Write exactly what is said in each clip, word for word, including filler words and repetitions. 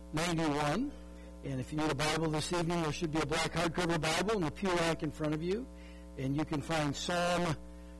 ninety-one. And if you need a Bible this evening, there should be a black hardcover Bible in the pew rack in front of you. And you can find Psalm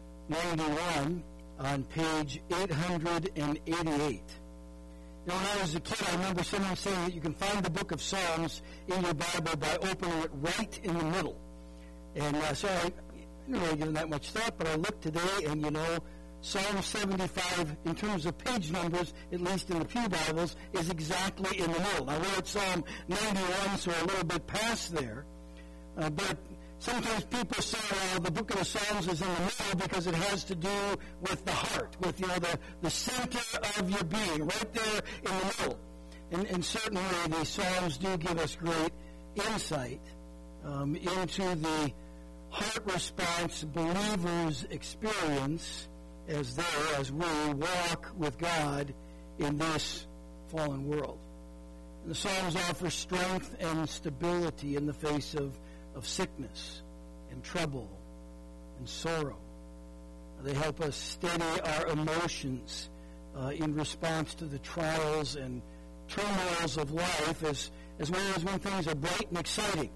ninety-one on page eight hundred eighty-eight. You know, when I was a kid, I remember someone saying that you can find the book of Psalms in your Bible by opening it right in the middle. And uh, so I didn't really give it that much thought, but I looked today, and, you know, Psalm seventy-five, in terms of page numbers, at least in the Pew Bibles, is exactly in the middle. Now, we're at Psalm ninety-one, so we're a little bit past there. Uh, but sometimes people say, well, the book of the Psalms is in the middle because it has to do with the heart, with, you know, the, the center of your being, right there in the middle. And, and certainly the Psalms do give us great insight um, into the heart response believers experience as there, as we walk with God in this fallen world. And the Psalms offer strength and stability in the face of, of sickness and trouble and sorrow. They help us steady our emotions uh, in response to the trials and turmoils of life, as, as well as when things are bright and exciting.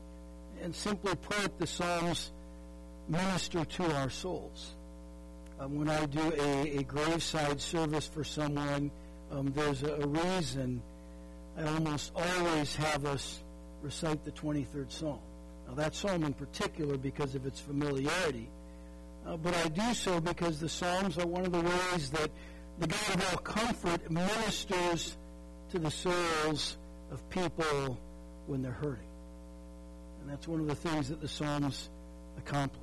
And simply put, the Psalms minister to our souls. Um, when I do a, a graveside service for someone, um, there's a, a reason I almost always have us recite the twenty-third Psalm. Now, that psalm in particular because of its familiarity, uh, but I do so because the Psalms are one of the ways that the God of all comfort ministers to the souls of people when they're hurting. And that's one of the things that the Psalms accomplish.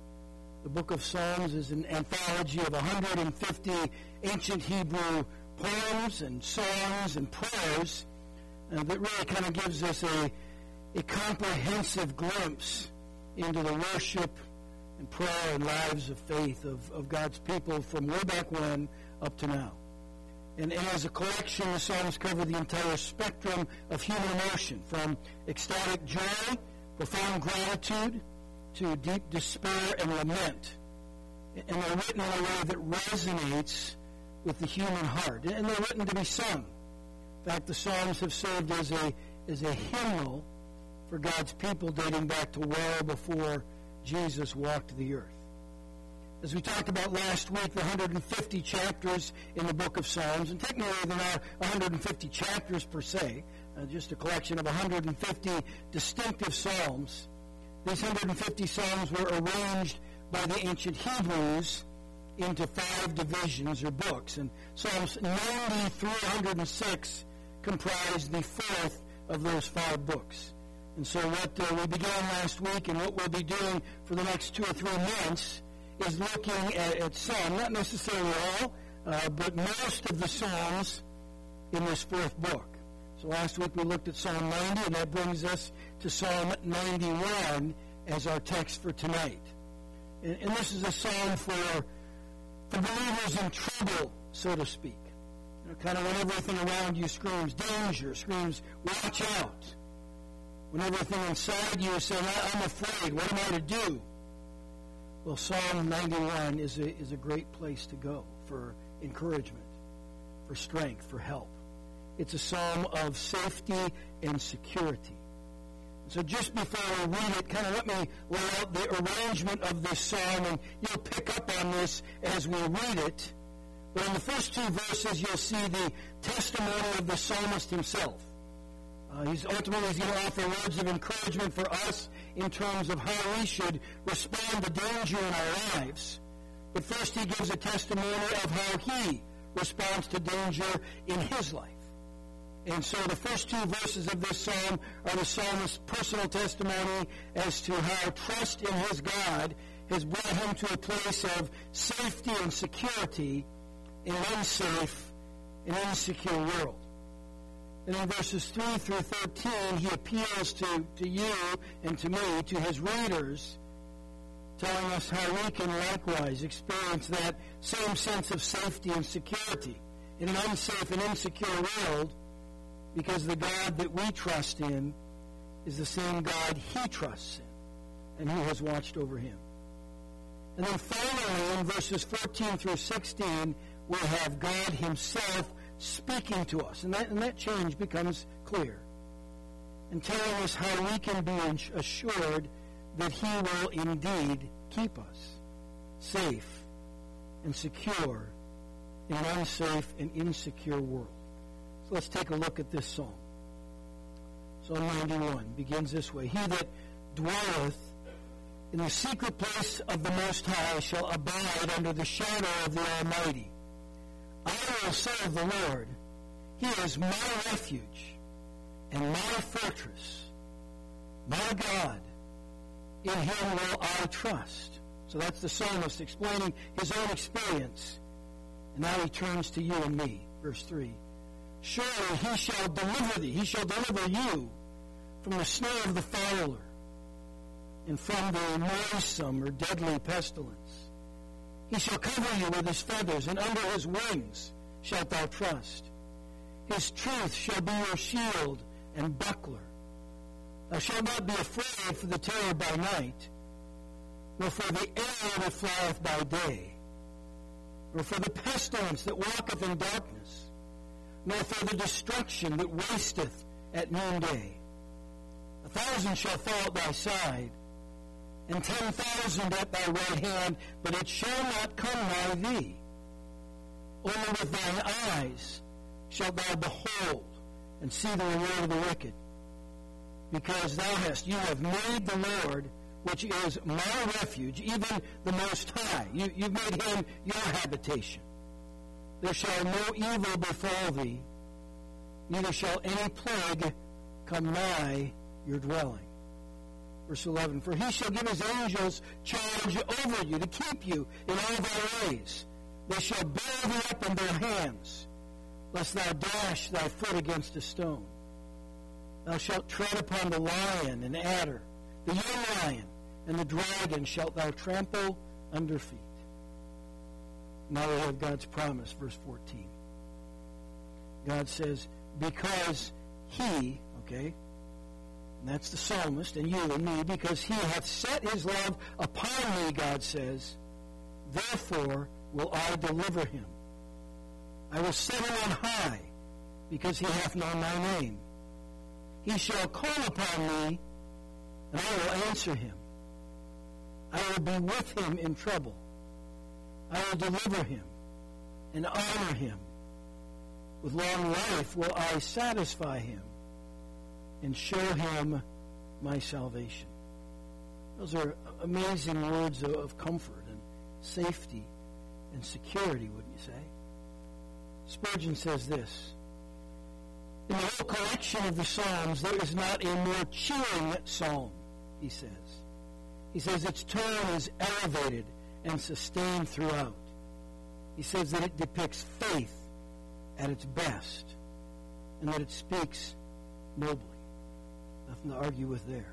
The book of Psalms is an anthology of one hundred fifty ancient Hebrew poems and songs and prayers uh, that really kind of gives us a, a comprehensive glimpse into the worship and prayer and lives of faith of, of God's people from way back when up to now. And, and as a collection, the Psalms cover the entire spectrum of human emotion, from ecstatic joy, profound gratitude, to deep despair and lament. And they're written in a way that resonates with the human heart. And they're written to be sung. In fact, the Psalms have served as a, as a hymnal for God's people dating back to well before Jesus walked the earth. As we talked about last week, the one hundred fifty chapters in the book of Psalms, and technically they're not one hundred fifty chapters per se, uh, just a collection of one hundred fifty distinctive psalms. These one hundred fifty psalms were arranged by the ancient Hebrews into five divisions or books. And Psalms ninety through one hundred six comprise the fourth of those five books. And so what uh, we began last week and what we'll be doing for the next two or three months is looking at, at some, not necessarily all, uh, but most of the psalms in this fourth book. So last week we looked at Psalm ninety, and that brings us to Psalm ninety-one as our text for tonight. And, and this is a psalm for, for believers in trouble, so to speak. You know, kind of when everything around you screams danger, screams watch out. When everything inside you is saying, I'm afraid, what am I to do? Well, Psalm ninety-one is a, is a great place to go for encouragement, for strength, for help. It's a psalm of safety and security. So just before we read it, kind of let me lay out the arrangement of this psalm, and you'll pick up on this as we read it. But in the first two verses, you'll see the testimony of the psalmist himself. Uh, he's ultimately he's going to offer words of encouragement for us in terms of how we should respond to danger in our lives. But first he gives a testimony of how he responds to danger in his life. And so the first two verses of this psalm are the psalmist's personal testimony as to how trust in his God has brought him to a place of safety and security in an unsafe and insecure world. And in verses three through thirteen, he appeals to, to you and to me, to his readers, telling us how we can likewise experience that same sense of safety and security in an unsafe and insecure world, because the God that we trust in is the same God he trusts in and who has watched over him. And then finally, in verses fourteen through sixteen, we have God himself speaking to us. And that, and that change becomes clear. And telling us how we can be assured that he will indeed keep us safe and secure in an unsafe and insecure world. So let's take a look at this psalm. Psalm ninety-one begins this way. He that dwelleth in the secret place of the Most High shall abide under the shadow of the Almighty. I will serve the Lord. He is my refuge and my fortress, my God. In him will I trust. So that's the psalmist explaining his own experience. And now he turns to you and me. Verse three. Surely he shall deliver thee. He shall deliver you from the snare of the fowler and from the noisome or deadly pestilence. He shall cover you with his feathers, and under his wings shalt thou trust. His truth shall be your shield and buckler. Thou shalt not be afraid for the terror by night, nor for the arrow that flieth by day, nor for the pestilence that walketh in darkness, nor for the destruction that wasteth at noonday. A thousand shall fall at thy side, and ten thousand at thy right hand, but it shall not come nigh thee. Only with thine eyes shalt thou behold and see the reward of the wicked. Because thou hast, you have made the Lord, which is my refuge, even the Most High. You, you've made him your habitation. There shall no evil befall thee, neither shall any plague come nigh your dwelling. Verse eleven, for he shall give his angels charge over you to keep you in all thy ways. They shall bear thee up in their hands, lest thou dash thy foot against a stone. Thou shalt tread upon the lion and adder, the young lion and the dragon shalt thou trample under feet. Now we have God's promise, verse fourteen. God says, because he, okay, and that's the psalmist and you and me, because he hath set his love upon me, God says, therefore will I deliver him. I will set him on high, because he hath known my name. He shall call upon me, and I will answer him. I will be with him in trouble. I will deliver him and honor him. With long life will I satisfy him and show him my salvation. Those are amazing words of comfort and safety and security, wouldn't you say? Spurgeon says this, in the whole collection of the Psalms, there is not a more cheering psalm, he says. He says its tone is elevated and sustained throughout. He says that it depicts faith at its best and that it speaks nobly. Nothing to argue with there.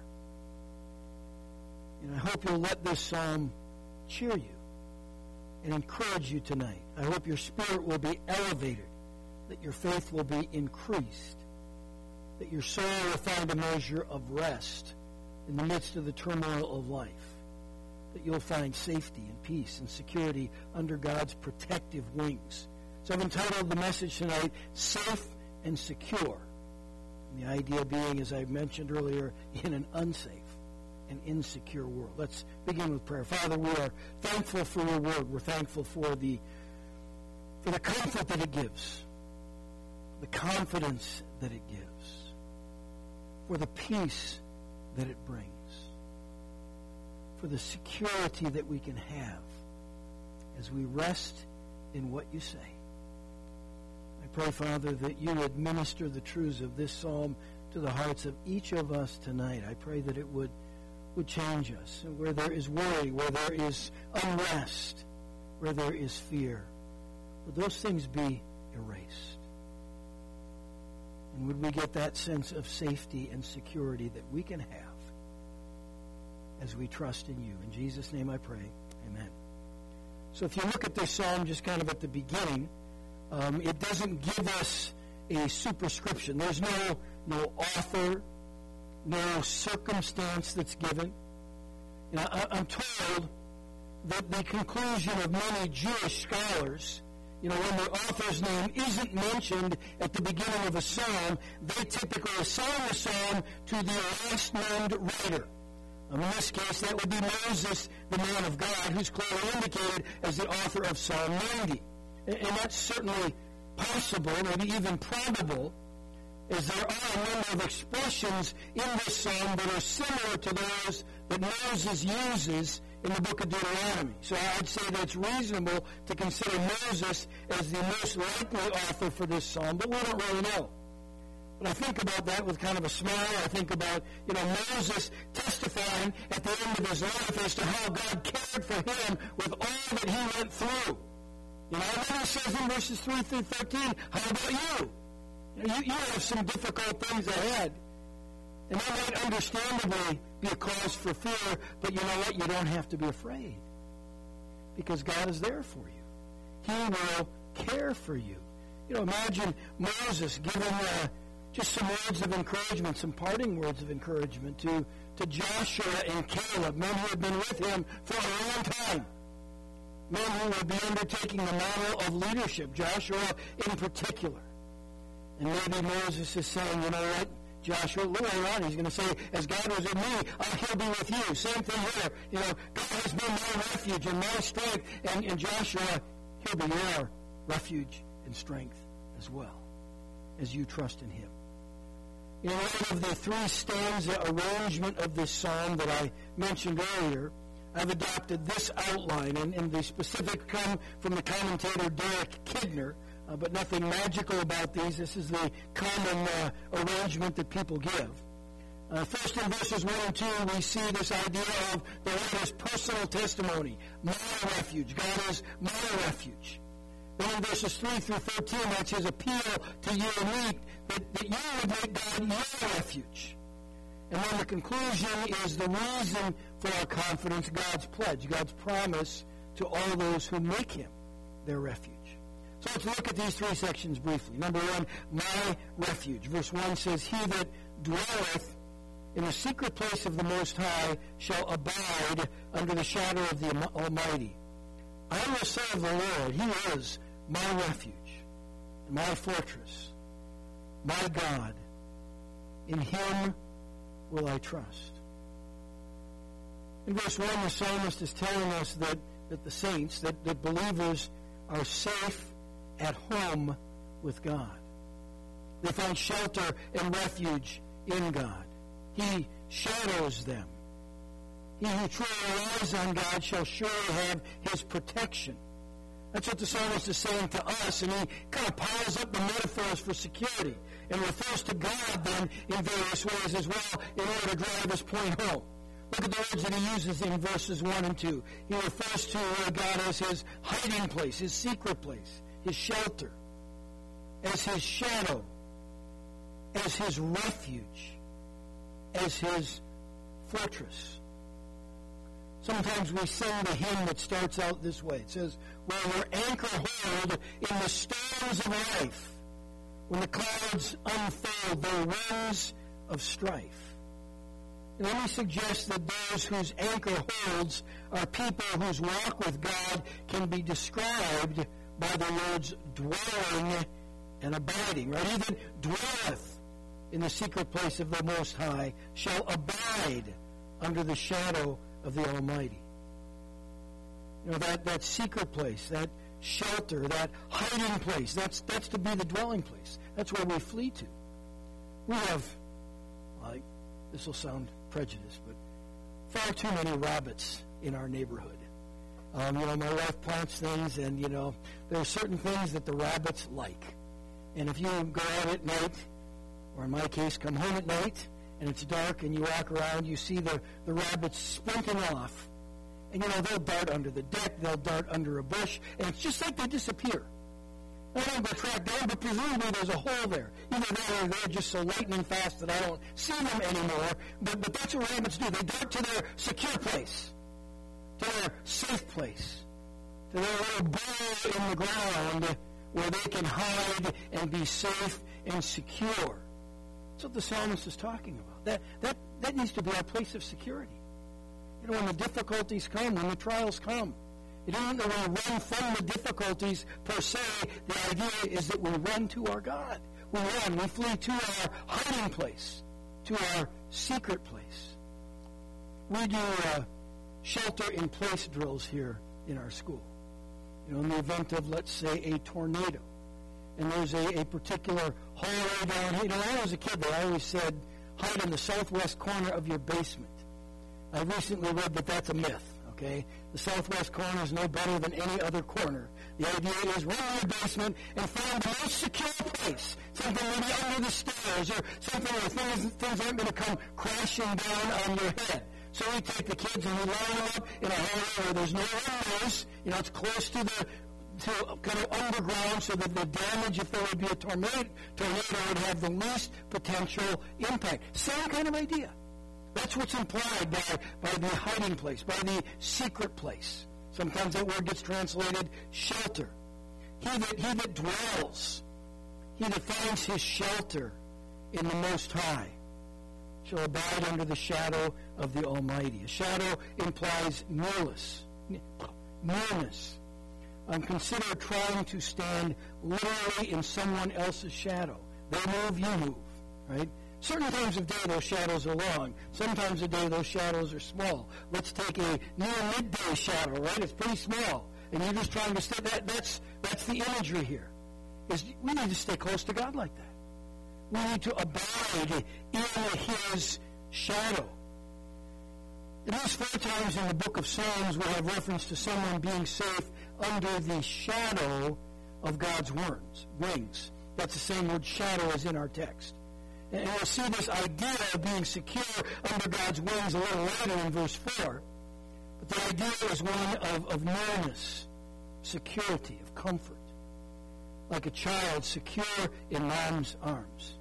And I hope you'll let this psalm cheer you and encourage you tonight. I hope your spirit will be elevated, that your faith will be increased, that your soul will find a measure of rest in the midst of the turmoil of life, that you'll find safety and peace and security under God's protective wings. So I've entitled the message tonight, Safe and Secure. And the idea being, as I mentioned earlier, in an unsafe and insecure world. Let's begin with prayer. Father, we are thankful for your word. We're thankful for the for the comfort that it gives, the confidence that it gives, for the peace that it brings, for the security that we can have as we rest in what you say. I pray, Father, that you would minister the truths of this psalm to the hearts of each of us tonight. I pray that it would, would change us. Where there is worry, where there is unrest, where there is fear, would those things be erased? And would we get that sense of safety and security that we can have as we trust in you? In Jesus' name I pray. Amen. So if you look at this psalm just kind of at the beginning, um, it doesn't give us a superscription. There's no, no author, no circumstance that's given. You know, I, I'm told that the conclusion of many Jewish scholars You know, when the author's name isn't mentioned at the beginning of a psalm, they typically assign the psalm to the last named writer. Um, in this case, that would be Moses, the man of God, who's clearly indicated as the author of Psalm ninety. And, and that's certainly possible, maybe even probable, as there are a number of expressions in this psalm that are similar to those that Moses uses in the book of Deuteronomy. So I'd say that it's reasonable to consider Moses as the most likely author for this psalm, but we don't really know. But I think about that with kind of a smile. I think about, you know, Moses testifying at the end of his life as to how God cared for him with all that he went through. You know, and then he says in verses three through thirteen, how about you? You know, you, you have some difficult things ahead. And that might understandably be a cause for fear, but you know what? You don't have to be afraid. Because God is there for you. He will care for you. You know, imagine Moses giving uh, just some words of encouragement, some parting words of encouragement to, to Joshua and Caleb, men who had been with him for a long time. Men who would be undertaking the mantle of leadership, Joshua in particular. And maybe Moses is saying, you know what, Joshua, later on, he's going to say, as God was with me, uh, he'll be with you. Same thing here. You know, God has been my refuge and my strength. And, and Joshua, he'll be your refuge and strength as well, as you trust in him. In light of the three stanza arrangement of this psalm that I mentioned earlier, I've adopted this outline, and, and the specifics come from the commentator Derek Kidner, uh, but nothing magical about these. This is the common uh, arrangement that people give. Uh, first, in verses one and two, we see this idea of the writer's personal testimony. My refuge. God is my refuge. Then in verses three through thirteen, that's his appeal to you and me, that, that you would make God your refuge. And then the conclusion is the reason for our confidence, God's pledge, God's promise to all those who make him their refuge. So let's look at these three sections briefly. Number one, my refuge. Verse one says, he that dwelleth in the secret place of the Most High shall abide under the shadow of the Almighty. I will serve the Lord. He is my refuge, and my fortress, my God. In him will I trust. In verse one, the psalmist is telling us that, that the saints, that, that believers are safe at home with God. They find shelter and refuge in God. He shadows them. He who truly relies on God shall surely have his protection. That's what the psalmist is saying to us, and he kind of piles up the metaphors for security and refers to God then in various ways as well in order to drive this point home. Look at the words that he uses in verses one and two. He refers to God as his hiding place, his secret place, his shelter, as his shadow, as his refuge, as his fortress. Sometimes we sing the hymn that starts out this way. It says, where we're anchor hold in the storms of life, when the clouds unfold their wings of strife. And let me suggest that those whose anchor holds are people whose walk with God can be described by the words dwelling and abiding. Right? He that dwelleth in the secret place of the Most High shall abide under the shadow of the Almighty. You know, that, that secret place, that shelter, that hiding place, that's, that's to be the dwelling place. That's where we flee to. We have, like, this will sound prejudiced, but far too many rabbits in our neighborhood. Um, you know, my wife plants things, and, you know, there are certain things that the rabbits like. And if you go out at night, or in my case, come home at night, and it's dark, and you walk around, you see the, the rabbits sprinting off. And, you know, they'll dart under the deck, they'll dart under a bush, and it's just like they disappear. I don't go track down, but presumably there's a hole there. Either that or they're just so lightning fast that I don't see them anymore. But, but that's what rabbits do. They dart to their secure place, to their safe place, to their little burrow in the ground where they can hide and be safe and secure. That's what the psalmist is talking about. That, that, that needs to be our place of security. You know, when the difficulties come, when the trials come, It isn't that we run from the difficulties per se. The idea is that we run to our God. We run, we flee to our hiding place, to our secret place. We do uh, shelter-in-place drills here in our school. You know, in the event of, let's say, a tornado, and there's a, a particular hallway down here. You know, when I was a kid, they always said, hide in the southwest corner of your basement. I recently read that that's a myth. Okay? The southwest corner is no better than any other corner. The idea is run in the basement and find the most secure place. Something maybe under the stairs or something where things, things aren't going to come crashing down on your head. So we take the kids and we line them up in a hallway where there's no windows. You know, it's close to the to kind of underground so that the damage, if there would be a tornado, tornado would have the least potential impact. Same kind of idea. That's what's implied by, by the hiding place, by the secret place. Sometimes that word gets translated shelter. He that, he that dwells, he that finds his shelter in the Most High shall abide under the shadow of the Almighty. A shadow implies nearness. Nearness. Um, consider trying to stand literally in someone else's shadow. They move, you move, right? Certain times of day, those shadows are long. Sometimes of day, those shadows are small. Let's take a near midday shadow, right? It's pretty small. And you're just trying to stay. That, that's, that's the imagery here. Is we need to stay close to God like that. We need to abide in His shadow. At least four times in the book of Psalms, we have reference to someone being safe under the shadow of God's wings. That's the same word shadow as in our text. And we'll see this idea of being secure under God's wings a little later in verse four. But the idea is one of, of nearness, security, of comfort. Like a child secure in mom's arms.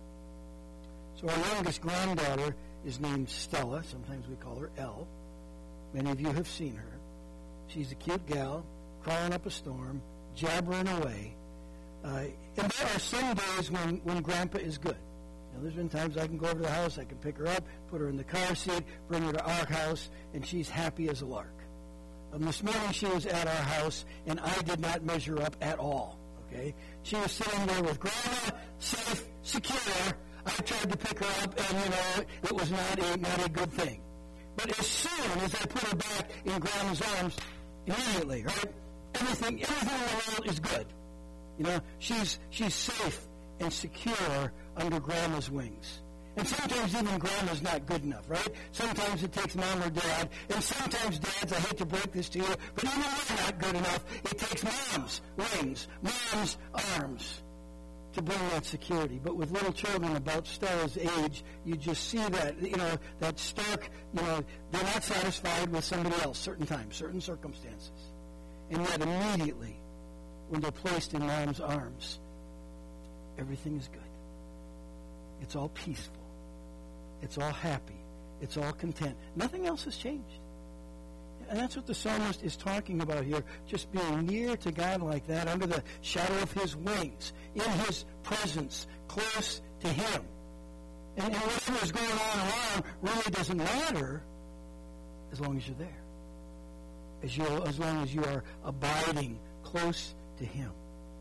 So our youngest granddaughter is named Stella. Sometimes we call her Elle. Many of you have seen her. She's a cute gal, crawling up a storm, jabbering away. Uh, and there are some days when, when Grandpa is good. Now, there's been times I can go over to the house, I can pick her up, put her in the car seat, bring her to our house, and she's happy as a lark. Um, this morning she was at our house, and I did not measure up at all. Okay, she was sitting there with Grandma, safe, secure. I tried to pick her up, and you know it was not a not a good thing. But as soon as I put her back in Grandma's arms, immediately, right? Everything, everything in the world is good. You know, she's she's safe and secure under Grandma's wings. And sometimes even Grandma's not good enough, right? Sometimes it takes Mom or Dad, and sometimes Dads, I hate to break this to you, but even they're not good enough, it takes Mom's wings, Mom's arms to bring that security. But with little children about Stella's age, you just see that, you know, that stark, you know, they're not satisfied with somebody else certain times, certain circumstances. And yet immediately, when they're placed in Mom's arms, everything is good. It's all peaceful. It's all happy. It's all content. Nothing else has changed. And that's what the psalmist is talking about here, just being near to God like that, under the shadow of His wings, in His presence, close to Him. And, and whatever is going on around really doesn't matter as long as you're there, as, you, as long as you are abiding close to Him.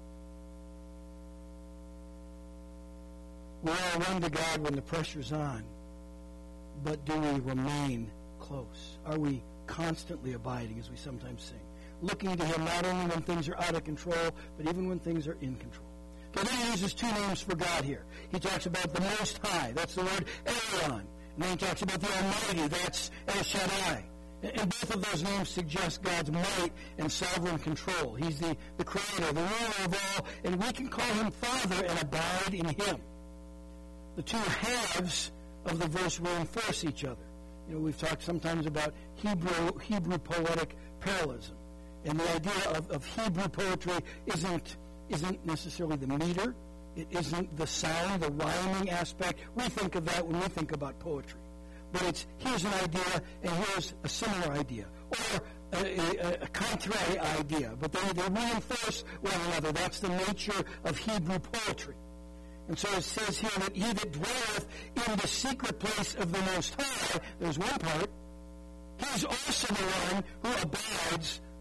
We all run to God when the pressure's on, but do we remain close? Are we constantly abiding, as we sometimes sing? Looking to Him not only when things are out of control, but even when things are in control. So then he uses two names for God here. He talks about the Most High. That's the word Elyon. And then he talks about the Almighty. That's El Shaddai. And both of those names suggest God's might and sovereign control. He's the, the creator, the ruler of all, and we can call Him Father and abide in Him. The two halves of the verse reinforce each other. You know, we've talked sometimes about Hebrew Hebrew poetic parallelism. And the idea of, of Hebrew poetry isn't isn't necessarily the meter. It isn't the sound, the rhyming aspect. We think of that when we think about poetry. But it's here's an idea and here's a similar idea. Or a, a, a contrary idea. But they, they reinforce one another. That's the nature of Hebrew poetry. And so it says here that he that dwelleth in the secret place of the Most High, there's one part, he's also the one who abides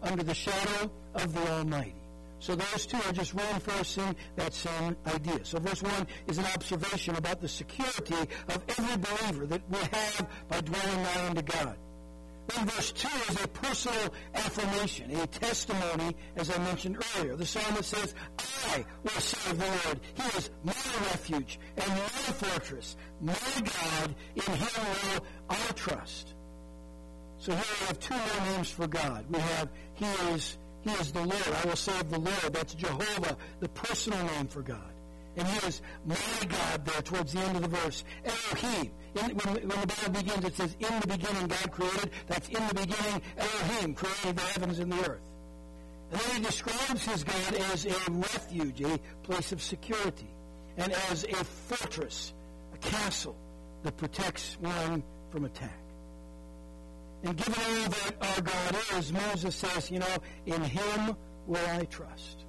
under the shadow of the Almighty. So those two are just reinforcing that same idea. So verse one is an observation about the security of every believer that we have by dwelling nigh unto God. Then verse two is a personal affirmation, a testimony, as I mentioned earlier. The psalmist says, I will serve the Lord. He is my refuge and my fortress. My God, in him will I trust. So here we have two more names for God. We have, He is He is the Lord. I will save the Lord. That's Jehovah, the personal name for God. And He is my God there towards the end of the verse. Elohim. In, when, when the Bible begins, it says, in the beginning God created. That's in the beginning Elohim created the heavens and the earth. And then He describes His God as a refuge, a place of security, and as a fortress, a castle that protects one from attack. And given all that our God is, Moses says, you know, in Him will I trust.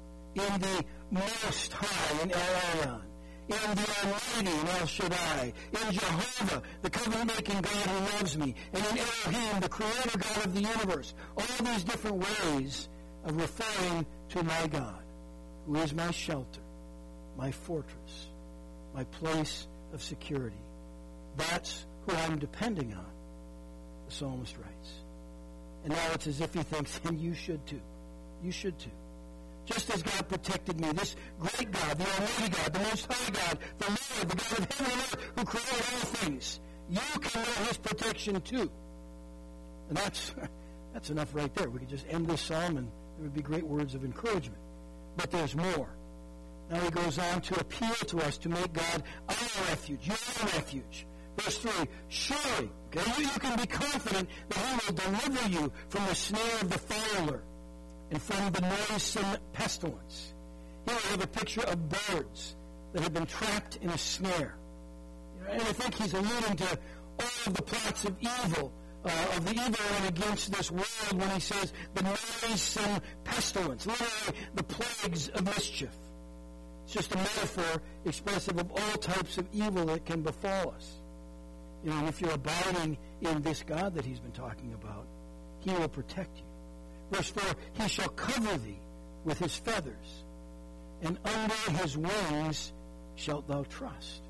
In the Most High, in El Elyon. In the Almighty, in El Shaddai. In Jehovah, the covenant-making God who loves me. And in Elohim, the Creator God of the universe. All these different ways of referring to my God, who is my shelter, my fortress, my place of security. That's who I'm depending on, the psalmist writes. And now it's as if he thinks, and you should too. You should too. Just as God protected me, this great God, the Almighty God, the Most High God, the Lord, the God of heaven and earth, who created all things, you can know His protection too. And that's that's enough right there. We could just end this psalm and there would be great words of encouragement. But there's more. Now he goes on to appeal to us to make God our refuge, your refuge. Verse three, surely, okay, you, you can be confident that He will deliver you from the snare of the fowler and from the noisome pestilence. Here we have a picture of birds that have been trapped in a snare. You know, and I think he's alluding to all of the plots of evil, uh, of the evil one against this world when he says the noisome pestilence, literally the plagues of mischief. It's just a metaphor expressive of all types of evil that can befall us. You know, and if you're abiding in this God that he's been talking about, He will protect you. Verse four, He shall cover thee with His feathers, and under His wings shalt thou trust.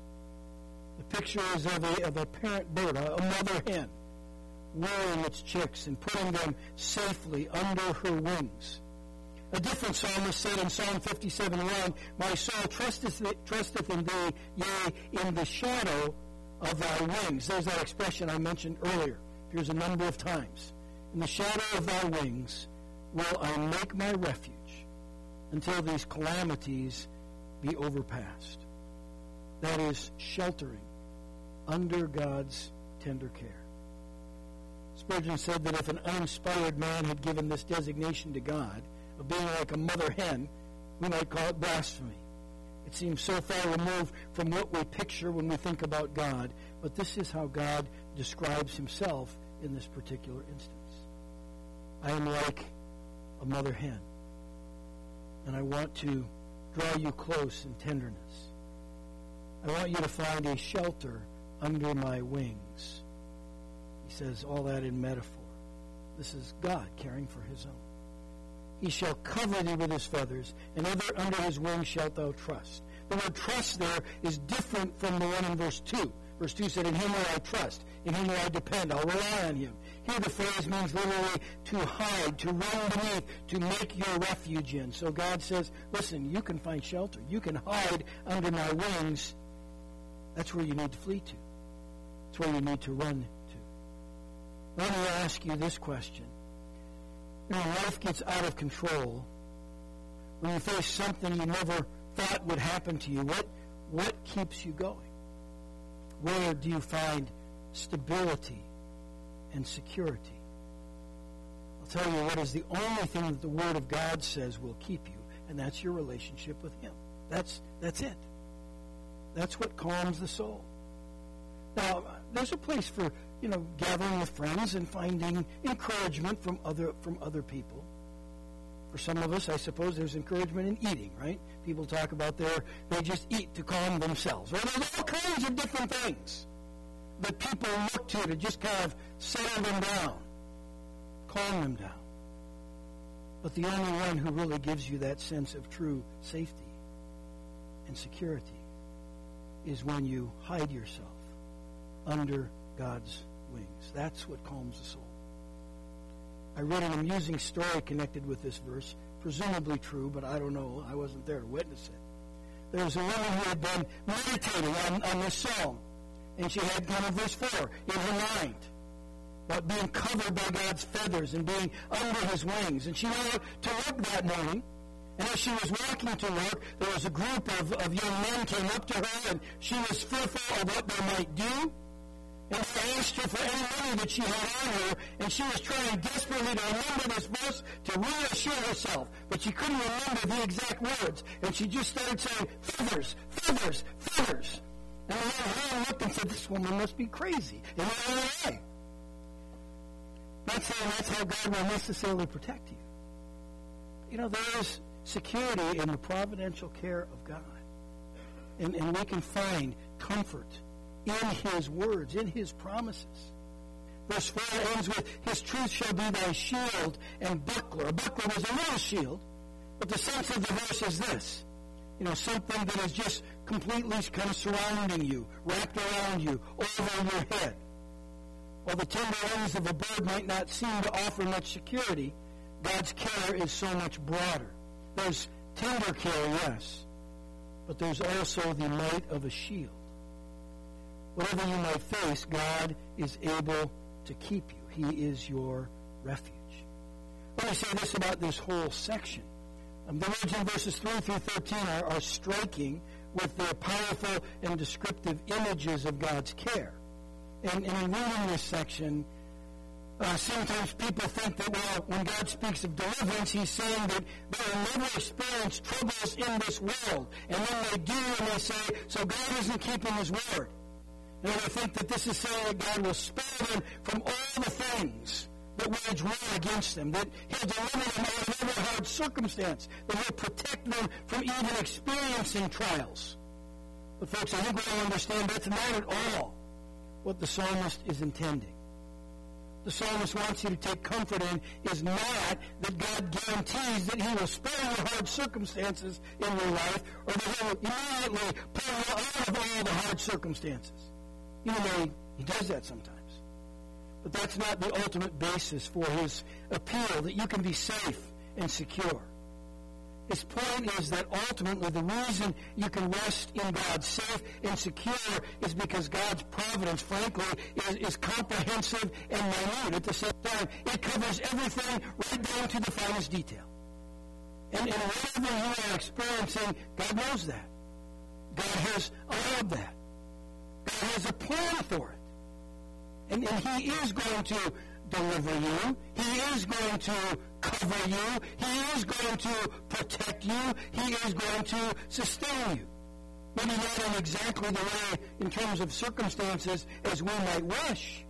The picture is of a, of a parent bird, a, a mother hen, rearing its chicks and putting them safely under her wings. A different psalmist said in Psalm fifty-seven one, my soul trusteth, trusteth in thee, yea, in the shadow of thy wings. There's that expression I mentioned earlier. Appears a number of times. In the shadow of thy wings will I make my refuge until these calamities be overpassed. That is sheltering under God's tender care. Spurgeon said that if an uninspired man had given this designation to God, of being like a mother hen, we might call it blasphemy. It seems so far removed from what we picture when we think about God, but this is how God describes Himself in this particular instance. I am like a mother hen, and I want to draw you close in tenderness. I want you to find a shelter under my wings. He says all that in metaphor. This is God caring for His own. He shall cover thee with His feathers, and under, under His wings shalt thou trust. The word trust there is different from the one in verse two. Verse two said, in Him will I trust. In Him will I depend. I'll rely on Him. Here the phrase means literally to hide, to run beneath, to make your refuge in. So God says, listen, you can find shelter. You can hide under my wings. That's where you need to flee to. That's where you need to run to. Let me ask you this question. When life gets out of control, when you face something you never thought would happen to you, what, what keeps you going? Where do you find stability and security? I'll tell you what is the only thing that the Word of God says will keep you, and that's your relationship with Him. That's, that's it. That's what calms the soul. Now, there's a place for, you know, gathering with friends and finding encouragement from other from other people. For some of us, I suppose there's encouragement in eating, right? People talk about their, they just eat to calm themselves. Right? There's all kinds of different things that people look to to just kind of settle them down, calm them down. But the only one who really gives you that sense of true safety and security is when you hide yourself under God's wings. That's what calms the soul. I read an amusing story connected with this verse, presumably true, but I don't know. I wasn't there to witness it. There was a woman who had been meditating on, on this psalm, and she had kind of verse four in her mind about being covered by God's feathers and being under his wings. And she went out to work that morning, and as she was walking to work, there was a group of, of young men came up to her, and she was fearful of what they might do. And they asked her for any money that she had on her, and she was trying desperately to remember this verse to reassure herself, but she couldn't remember the exact words, and she just started saying, feathers, feathers, feathers. And the man looked and said, this woman must be crazy. And he went away. Not saying that's how God will necessarily protect you. You know, there is security in the providential care of God. And, and we can find comfort in his words, in his promises. Verse four ends with, his truth shall be thy shield and buckler. A buckler was a little shield, but the sense of the verse is this. You know, something that is just completely kind of surrounding you, wrapped around you, over your head. While the tender wings of a bird might not seem to offer much security, God's care is so much broader. There's tender care, yes, but there's also the might of a shield. Whatever you might face, God is able to keep you. He is your refuge. Let me say this about this whole section. Um, the words in verses three through thirteen are, are striking with their powerful and descriptive images of God's care. And, and in reading this section, uh, sometimes people think that, well, when God speaks of deliverance, he's saying that they will never experience troubles in this world. And then they do, and they say, so God isn't keeping his word. And I think that this is saying that God will spare them from all the things that wage war against them, that he'll deliver them out of every hard circumstance, that he'll protect them from even experiencing trials. But folks, I think we all understand that's not at all what the psalmist is intending. The psalmist wants you to take comfort in is not that God guarantees that he will spare you hard circumstances in your life, or that he will immediately pull you out of all the hard circumstances. Even though he, he does that sometimes. But that's not the ultimate basis for his appeal, that you can be safe and secure. His point is that ultimately the reason you can rest in God safe and secure is because God's providence, frankly, is, is comprehensive and minute at the same time. It covers everything right down to the finest detail. And, and whatever you are experiencing, God knows that. God has allowed that. God has a plan for it. And, and he is going to deliver you. He is going to cover you. He is going to protect you. He is going to sustain you. Maybe not in exactly the way in terms of circumstances as we might wish,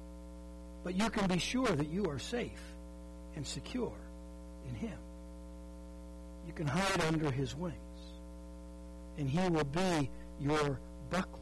but you can be sure that you are safe and secure in him. You can hide under his wings, and he will be your buckler.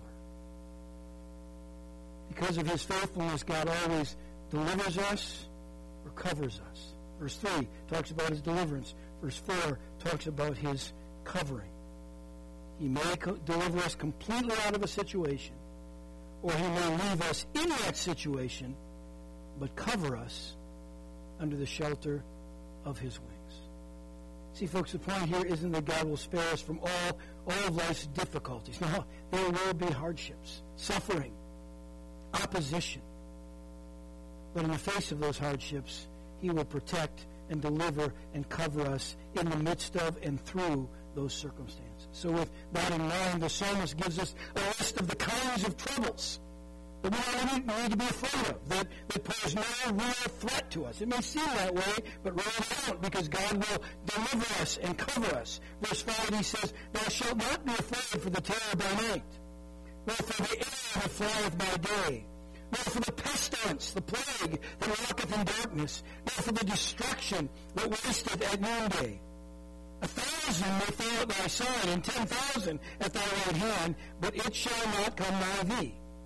Because of his faithfulness, God always delivers us or covers us. Verse three talks about his deliverance. Verse four talks about his covering. He may co- deliver us completely out of a situation, or he may leave us in that situation, but cover us under the shelter of his wings. See, folks, the point here isn't that God will spare us from all, all of life's difficulties. No, there will be hardships, suffering, opposition. But in the face of those hardships, he will protect and deliver and cover us in the midst of and through those circumstances. So with that in mind, the psalmist gives us a list of the kinds of troubles that we don't need to be afraid of, that, that pose no real threat to us. It may seem that way, but really don't, because God will deliver us and cover us. Verse five, he says, thou shalt not be afraid for the terror by night, nor for the arrow that flieth by day, nor for the pestilence, the plague that walketh in darkness, nor for the destruction that wasteth at noonday. A thousand may fall at thy side, and ten thousand at thy right hand, but it shall not come nigh thee.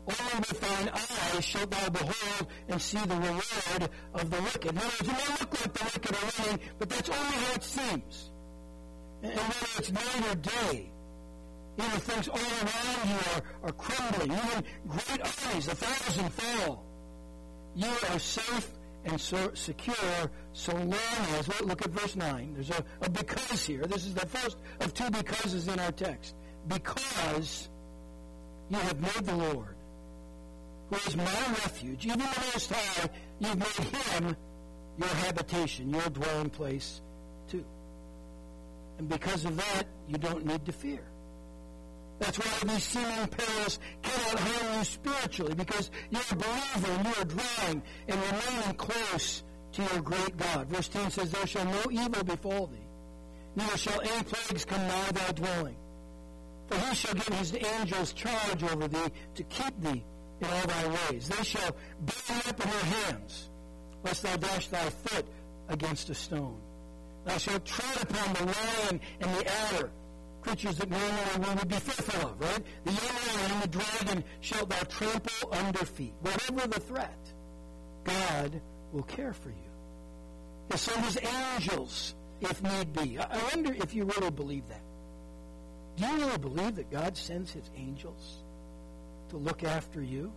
Only with thine eyes shalt thou behold and see the reward of the wicked. In other words, it may look like the wicked are winning, but that's only how it seems. And, and whether it's night or day, even if things all around you are, are crumbling, even great armies, a thousand fall, you are safe and so secure so long as, look at verse nine, there's a, a because here. This is the first of two becauses in our text. Because you have made the Lord, who is my refuge, even the Most High, you've made him your habitation, your dwelling place too. And because of that, you don't need to fear. That's why these seeming perils cannot harm you spiritually, because you're a believer and you are drawing and remaining close to your great God. Verse ten says, there shall no evil befall thee, neither shall any plagues come nigh thy dwelling. For he shall give his angels charge over thee to keep thee in all thy ways. They shall bear thee up in their hands, lest thou dash thy foot against a stone. Thou shalt tread upon the lion and the adder, creatures that normally we would be fearful of, right? The young lion and the dragon shalt thou trample under feet. Whatever the threat, God will care for you. He'll send his angels if need be. I wonder if you really believe that. Do you really believe that God sends his angels to look after you?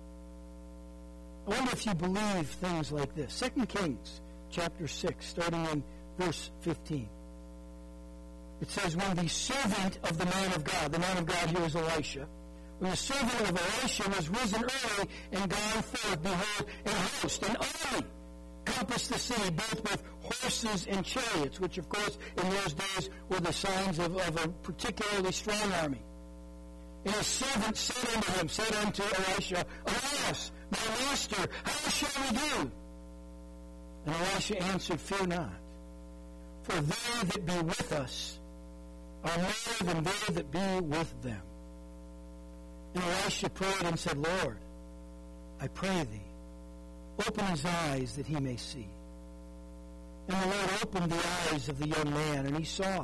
I wonder if you believe things like this. Second Kings chapter six, starting in verse fifteen. It says, when the servant of the man of God, the man of God here is Elisha, when the servant of Elisha was risen early and gone forth, behold, an host, an army, compassed the city, both with horses and chariots, which, of course, in those days were the signs of, of a particularly strong army. And his servant said unto him, said unto Elisha, alas, my master, how shall we do? And Elisha answered, fear not, for they that be with us are more than they that be with them. And Elisha prayed and said, Lord, I pray thee, open his eyes that he may see. And the Lord opened the eyes of the young man, and he saw.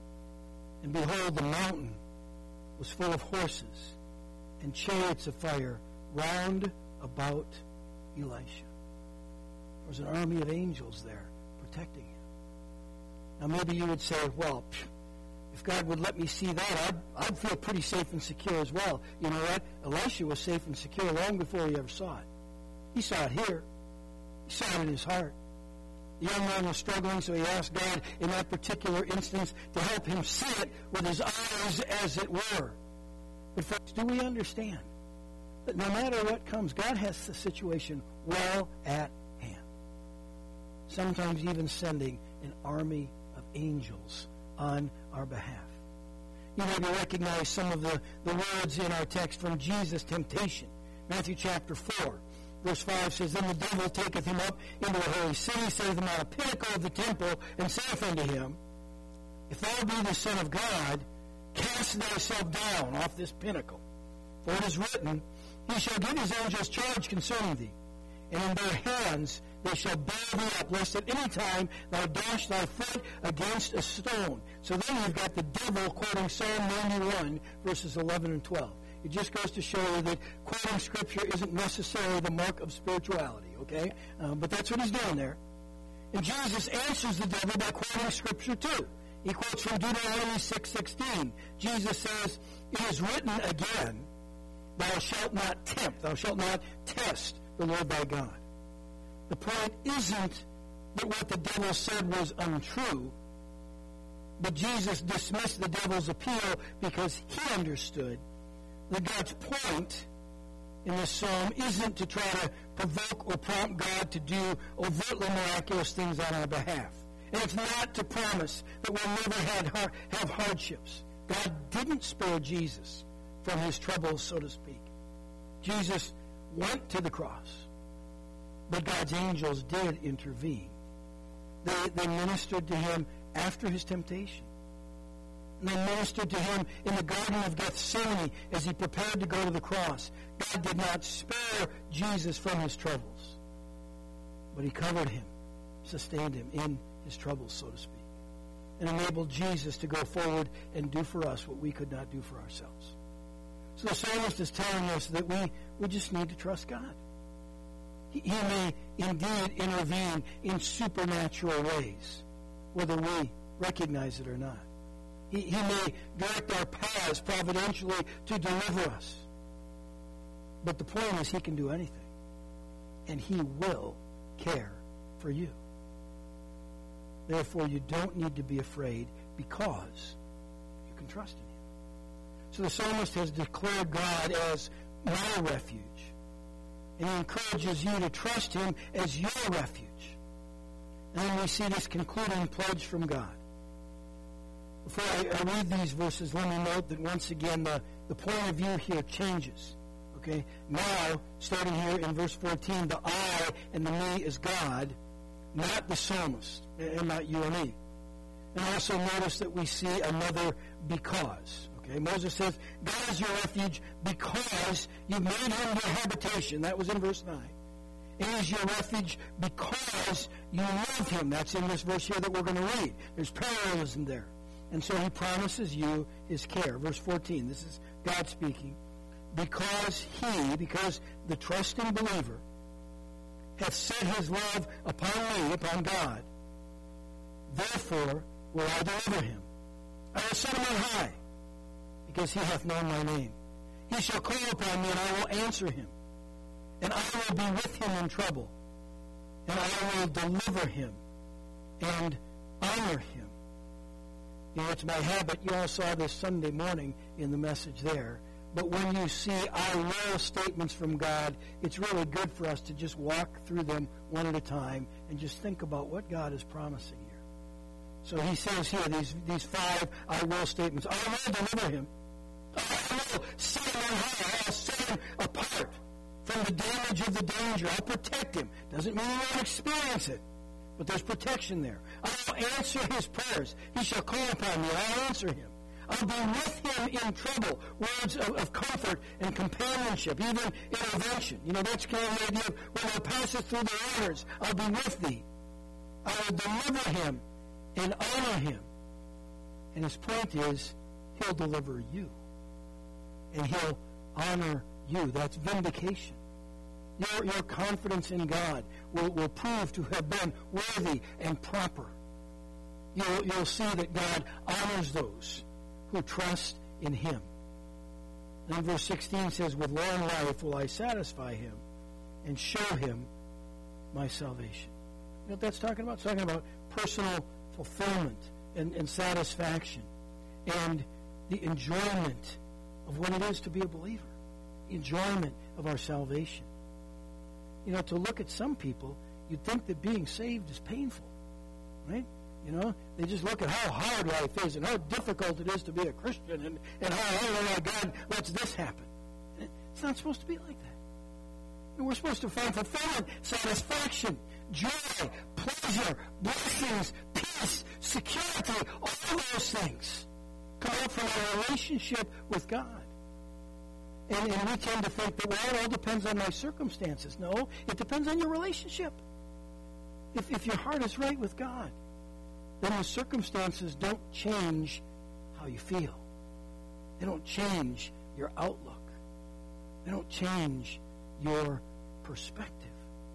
And behold, the mountain was full of horses and chariots of fire round about Elisha. There was an army of angels there protecting him. Now maybe you would say, well, phew, if God would let me see that, I'd, I'd feel pretty safe and secure as well. You know what? Elisha was safe and secure long before he ever saw it. He saw it here. He saw it in his heart. The young man was struggling, so he asked God in that particular instance to help him see it with his eyes, as it were. But folks, do we understand that no matter what comes, God has the situation well at hand? Sometimes even sending an army of angels on our behalf. You maybe recognize some of the, the words in our text from Jesus' temptation. Matthew chapter four. Verse five says, then the devil taketh him up into the holy city, setteth him on a pinnacle of the temple, and saith unto him, if thou be the Son of God, cast thyself down off this pinnacle. For it is written, he shall give his angels charge concerning thee, and in their hands they shall bear thee up, lest at any time thou dash thy foot against a stone. So then you've got the devil quoting Psalm ninety-one, verses eleven and twelve. It just goes to show you that quoting Scripture isn't necessarily the mark of spirituality, okay? Um, but that's what he's doing there. And Jesus answers the devil by quoting Scripture too. He quotes from Deuteronomy six sixteen. Jesus says, it is written again, thou shalt not tempt, thou shalt not test the Lord thy God. The point isn't that what the devil said was untrue, but Jesus dismissed the devil's appeal because he understood that God's point in this psalm isn't to try to provoke or prompt God to do overtly miraculous things on our behalf. And it's not to promise that we'll never have, have hardships. God didn't spare Jesus from his troubles, so to speak. Jesus went to the cross, but God's angels did intervene. They, they ministered to him after his temptation. And they ministered to him in the Garden of Gethsemane as he prepared to go to the cross. God did not spare Jesus from his troubles, but he covered him, sustained him in his troubles, so to speak, and enabled Jesus to go forward and do for us what we could not do for ourselves. So So the psalmist is telling us that we, we just need to trust God. He, he may indeed intervene in supernatural ways, whether we recognize it or not. He, he may direct our paths providentially to deliver us. But the point is, he can do anything. And he will care for you. Therefore, you don't need to be afraid because you can trust in him. So the psalmist has declared God as my refuge. And he encourages you to trust him as your refuge. And then we see this concluding pledge from God. Before I, I read these verses, let me note that once again the, the point of view here changes. Okay? Now, starting here in verse fourteen, the I and the me is God, not the psalmist, and not you and me. And also notice that we see another because. Okay? Moses says, God is your refuge because you made him your habitation. That was in verse nine. He is your refuge because you love him. That's in this verse here that we're going to read. There's parallelism there. And so he promises you his care. Verse fourteen, this is God speaking. Because he, because the trusting believer, hath set his love upon me, upon God, therefore will I deliver him. I will set him on high, because he hath known my name. He shall call upon me, and I will answer him. And I will be with him in trouble. And I will deliver him and honor him. You know, it's my habit. You all saw this Sunday morning in the message there. But when you see our will statements from God, it's really good for us to just walk through them one at a time and just think about what God is promising here. So he says here, these, these five I will statements. I will deliver him. I will set him on high. I'll set him apart from the damage of the danger. I'll protect him. Doesn't mean he won't experience it, but there's protection there. I will answer his prayers. He shall call upon me. I'll answer him. I'll be with him in trouble. Words of, of comfort and companionship, even intervention. You know, that's kind of the idea of when thou passest through the waters, I'll be with thee. I will deliver him and honor him. And his point is, he'll deliver you. And he'll honor you. That's vindication. Your, your confidence in God will, will prove to have been worthy and proper. You'll, you'll see that God honors those who trust in him. And verse sixteen says, with long life will I satisfy him and show him my salvation. You know what that's talking about? It's talking about personal fulfillment and, and satisfaction and the enjoyment of what it is to be a believer. The enjoyment of our salvation. You know, to look at some people, you'd think that being saved is painful, right? You know, they just look at how hard life is and how difficult it is to be a Christian and, and how, oh my God, lets this happen. It's not supposed to be like that. We're supposed to find fulfillment, satisfaction, joy, pleasure, blessings, peace, security, all those things come out from our relationship with God. And, and we tend to think that, well, it all depends on my circumstances. No, it depends on your relationship. If, if your heart is right with God, then the circumstances don't change how you feel. They don't change your outlook. They don't change your perspective.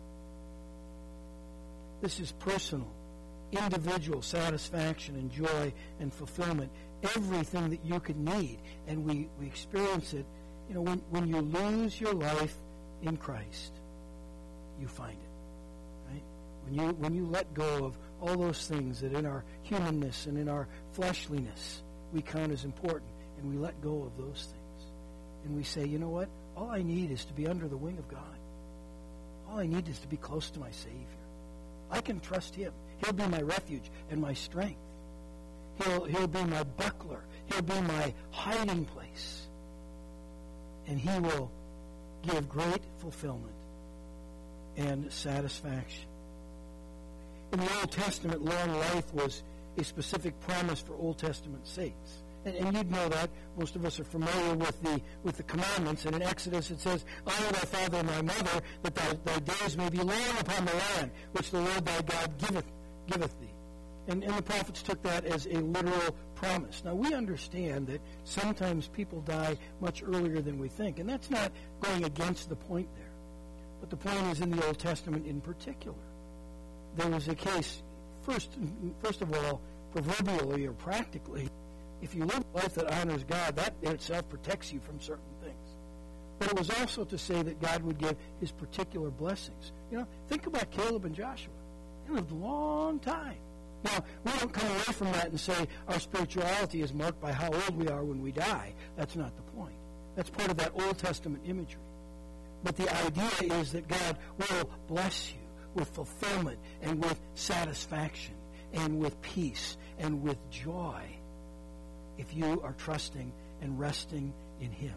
This is personal, individual satisfaction and joy and fulfillment. Everything that you could need. And we, we experience it. You know, when, when you lose your life in Christ, you find it. Right? When you when you let go of all those things that in our humanness and in our fleshliness we count as important, and we let go of those things. And we say, you know what? All I need is to be under the wing of God. All I need is to be close to my Savior. I can trust him. He'll be my refuge and my strength. He'll, he'll be my buckler. He'll be my hiding place. And he will give great fulfillment and satisfaction. In the Old Testament, long life was a specific promise for Old Testament saints. And, and you'd know that. Most of us are familiar with the with the commandments. And in Exodus it says, honor thy father and thy mother, that thy, thy days may be long upon the land, which the Lord thy God giveth, giveth thee. And, and the prophets took that as a literal promise. Now, we understand that sometimes people die much earlier than we think, and that's not going against the point there. But the point is in the Old Testament in particular. There was a case, first, first of all, proverbially or practically, if you live a life that honors God, that in itself protects you from certain things. But it was also to say that God would give his particular blessings. You know, think about Caleb and Joshua. They lived a long time. Now, we don't come away from that and say our spirituality is marked by how old we are when we die. That's not the point. That's part of that Old Testament imagery. But the idea is that God will bless you with fulfillment and with satisfaction and with peace and with joy if you are trusting and resting in him.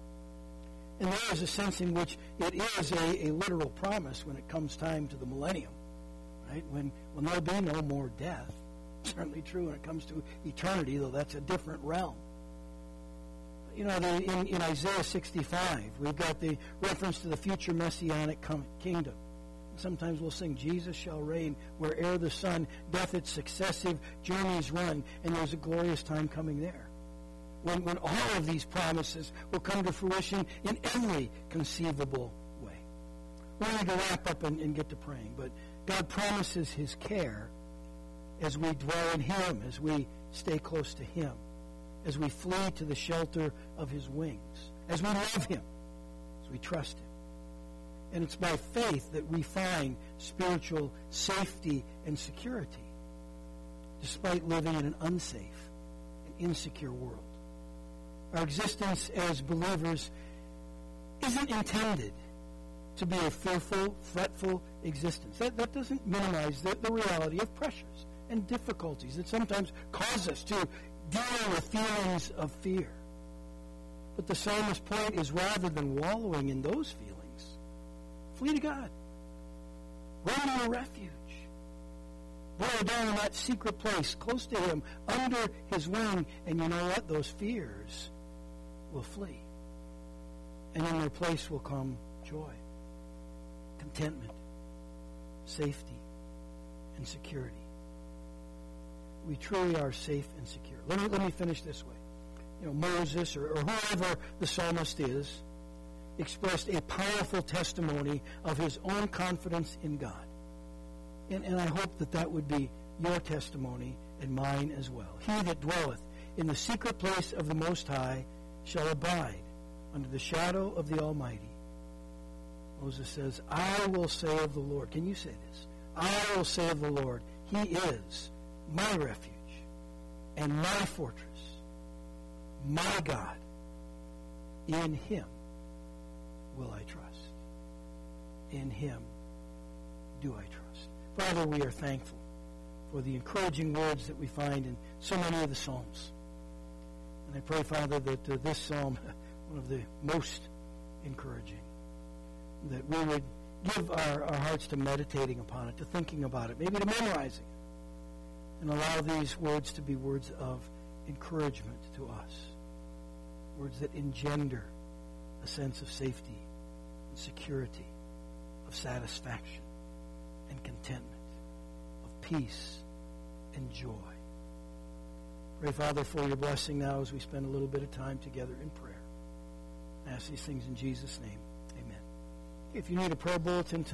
And there is a sense in which it is a, a literal promise when it comes time to the millennium, right? When, when there'll be no more death. Certainly true when it comes to eternity, though that's a different realm. You know, the, in, in Isaiah sixty-five, we've got the reference to the future messianic com- kingdom. Sometimes we'll sing, Jesus shall reign where'er the sun doth its successive journeys run, and there's a glorious time coming there. When, when all of these promises will come to fruition in every conceivable way. We need to wrap up and, and get to praying, but God promises his care as we dwell in him, as we stay close to him, as we flee to the shelter of his wings, as we love him, as we trust him. And it's by faith that we find spiritual safety and security, despite living in an unsafe and insecure world. Our existence as believers isn't intended to be a fearful, fretful existence. That, that doesn't minimize the, the reality of pressures and difficulties that sometimes cause us to deal with feelings of fear. But the psalmist's point is, rather than wallowing in those feelings, flee to God. Run to a refuge. Burrow down in that secret place, close to him, under his wing, and you know what? Those fears will flee. And in their place will come joy, contentment, safety, and security. We truly are safe and secure. Let me, let me finish this way. You know, Moses, or, or whoever the psalmist is, expressed a powerful testimony of his own confidence in God. And, and I hope that that would be your testimony and mine as well. He that dwelleth in the secret place of the Most High shall abide under the shadow of the Almighty. Moses says, I will say of the Lord. Can you say this? I will say of the Lord, he is my refuge and my fortress, my God. In him will I trust. In him do I trust. Father, we are thankful for the encouraging words that we find in so many of the Psalms. And I pray, Father, that uh, this Psalm, one of the most encouraging, that we would give our, our hearts to meditating upon it, to thinking about it, maybe to memorizing it, and allow these words to be words of encouragement to us, words that engender a sense of safety and security, of satisfaction and contentment, of peace and joy. Pray, Father, for your blessing now as we spend a little bit of time together in prayer. I ask these things in Jesus' name. Amen. If you need a prayer bulletin tonight,